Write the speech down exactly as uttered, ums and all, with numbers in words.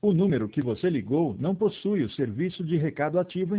O número que você ligou não possui o serviço de recado ativo